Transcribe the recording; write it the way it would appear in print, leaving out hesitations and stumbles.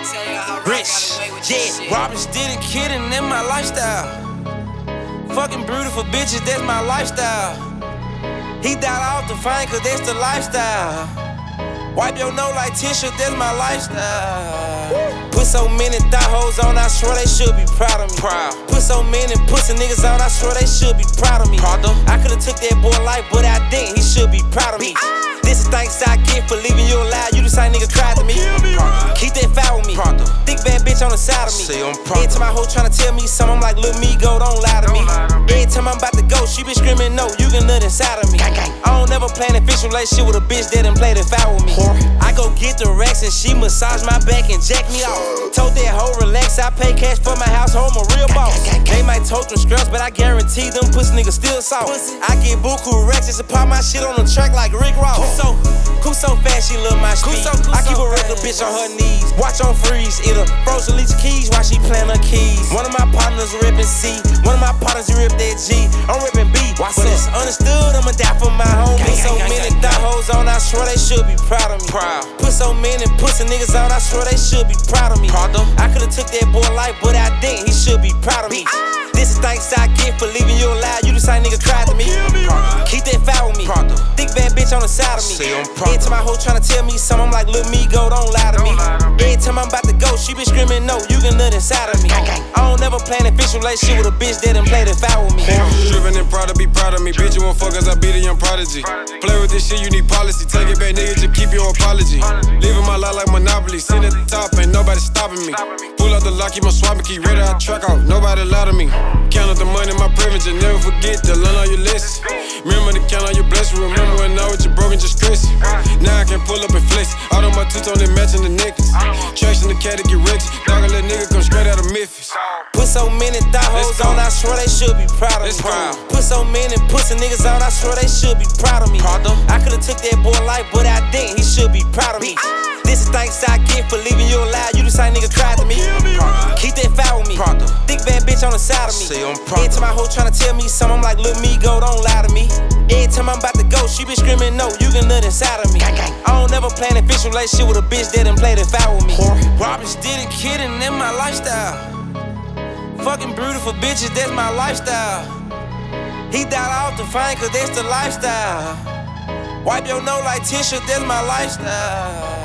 Rich, yeah, Robbins did it, kidding in my lifestyle. Fucking beautiful bitches, that's my lifestyle. He died off the fine, cause that's the lifestyle. Wipe your nose like tissue, that's my lifestyle. Put so many thigh hoes on, I swear they should be proud of me. Put so many pussy niggas on, I swear they should be proud of me. I could've took that boy life, but I didn't, he should be proud of me. This is thanks I get for leaving you alive, you the same nigga cried to me. Keep that foul with me, thick bad bitch on the side of me. Every time my hoe tryna tell me something, I'm like, Lil Migo, don't lie to me. Every time I'm about to go, she been screaming no, you can nut inside of me. I don't never plan an official relationship with a bitch that done played it foul with me. I go get the racks and she massage my back and jack me off. Told that hoe relax, I pay cash for my household, I'm a real boss. They might tote them scrubs, but I guarantee them pussy niggas still soft. I get buku racks just to pop my shit on the track like Rick Ross. Cool so fast, she love my speed. I keep a regular bitch on her knees. Watch on freeze, eat her frozen leech keys while she playing her keys. One of my partners ripping C, one of my partners rip that G. I'm ripping B, but it's understood I'ma die for my home. Put so many thigh hoes on, I swear they should be proud of me. Put so many pussy niggas on, I swear they should be proud of me. I could've took that boy life, but I didn't, he should be proud of me. This is thanks I get for leaving you alive, you the same nigga cried to me. Keep that foul with me, thick bad bitch on the side of me. Every time my hoe tryna tell me something, I'm like, Lil Migo, don't lie to me. Every time I'm about to go, she been screaming no, you can nut inside of me. I don't never plan an official relationship with a bitch that done played it foul with me. Driven and proud to be proud of me, bitch, you won't fuck as I beat a young prodigy. Play with this shit, you need policy, take it back, nigga, just keep your apology. Living my life like Monopoly, sitting at the top, ain't nobody stopping me. Pull out the lock, keep my swapping key, ready out track out, nobody louder me. Count up the money, my privilege, and never forget to learn all your lessons. Remember to count all your blessings, remember when I was you broken, just stress. Now I can pull up and flex, out on my two-tone, they matching the necklace. Traction the cat to get rich, dog a little nigga come straight out of Memphis. Put so many thigh hoes on, I swear they should be proud of me. Put so many pussy niggas on, I swear they should be proud of me. I could've took that boy life, but I didn't, he should be proud of me. This is thanks I get for leaving you alive, you the same nigga cried to me. Keep that foul with me, thick bad bitch on the side of me. Every time my hoe tryna tell me something, I'm like, Lil Migo, don't lie to me. Every time I'm about to go, she been screaming no, you can nut inside of me. I don't never plan an official relationship with a bitch that done played it foul with me. Robbins did it, kidding in my lifestyle. Fucking beautiful bitches, that's my lifestyle. He died off the fine, cause that's the lifestyle. Wipe your nose like tissue, that's my lifestyle.